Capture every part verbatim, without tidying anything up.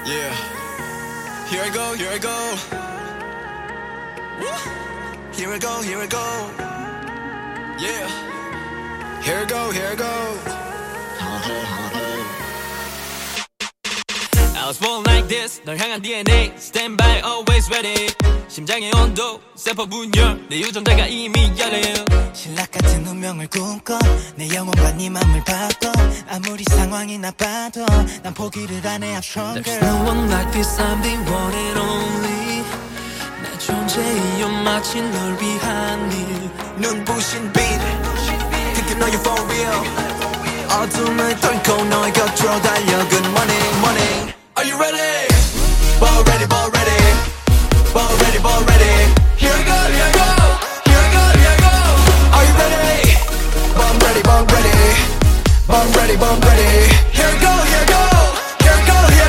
Yeah. Here I go, here I go. Woo. Here I go, here I go. Yeah. Here I go, here I go. I was born like this. 널 향한 디엔에이 Stand by, always ready. 심장의 온도 세포 분열. 내 유전자가 이미 열려. 신락 같은 운명을 꿈꿔 내 영혼과 네 맘을 바꿔 아무리 상황이 나빠도 난 포기를 안 해 I'm stronger. There's no one like this, I'm the one and only. 내 존재 이유 마치 널 위한 일. 눈부신 빛 Thinking of you for real. 어둠을 뚫고 너의 곁으로 달려. Good morning, morning. Are you ready? Born ready, born ready. Born ready, born ready. Here I go, here I go. Here I go, here I go. Are you ready? Born ready, born ready. Born ready, born ready. Here I go, here I go. Here I go, here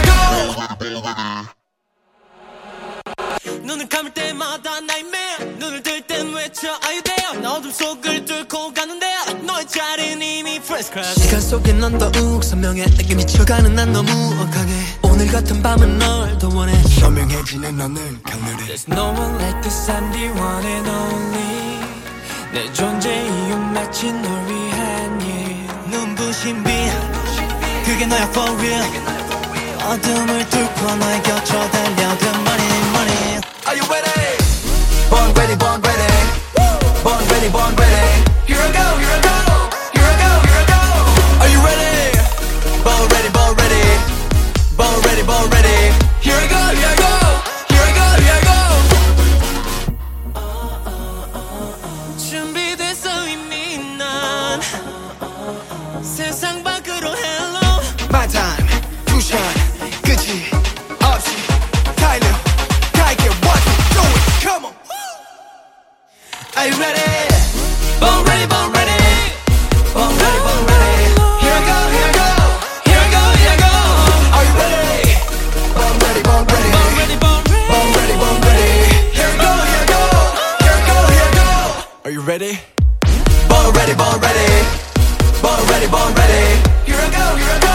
I go. 눈을 감을 때마다 nightmare. 눈을 뜰 땐 외쳐 Are you there? 어둠 속을 뚫고 가는데 너의 자리는 이미 first class. 시간 속에 넌 더욱 선명해. 내게 미쳐가는 난 너무 억하게. 오늘 같은 밤은 널 더 원해. 선명해지는 너는 강렬해. There's no one like this, I'm the one and only. 내 존재 이유 마치 널 위한 일. 눈부신 빛 그게 너야 for real. 어둠을 뚫고 너의 곁으로 달려. Good morning, morning. Are you ready? Born ready, born ready. Born ready, born ready. Here I go, here I go. Here I go, here I go. Are you ready? Born ready, born ready. Born ready, born ready. Here I go, here I go. Here I go, here I go. 준비됐어 이미 난 세상 밖으로 hello. My time to shine. 끝이 없이 달려. 갈게 what you doing? Come on. Are you ready? Born ready, born ready. Born ready, born ready. Here I go, here I go. Here I go, here I go. Are you ready? Born ready, born ready. Born ready, born ready. Born ready, born ready. Here I go, here I go. Here I go, here I go. Are you ready? Born ready, born ready. Born ready, born ready. Here I go, here I go.